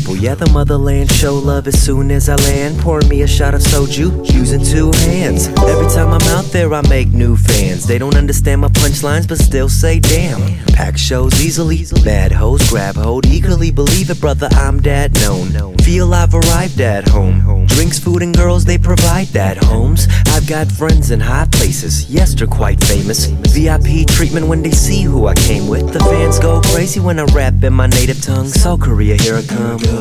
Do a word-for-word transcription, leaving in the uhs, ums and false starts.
people. Yeah, the motherland show love as soon as I land. Pouring me a shot of soju, using two hands. Every time I'm out there, I make new fans. They don't understand my punchlines, but still say damn. Pack shows easily, bad hoes grab hold. Eagerly believe it, brother, I'm dad known. Feel I've arrived at home. Drinks, food, and girls, they provide that, homes. I've got friends in high places, yes, they're quite famous. V I P treatment when they see who I came with. The fans go crazy when I rap in my native tongue. So Korea, here I come.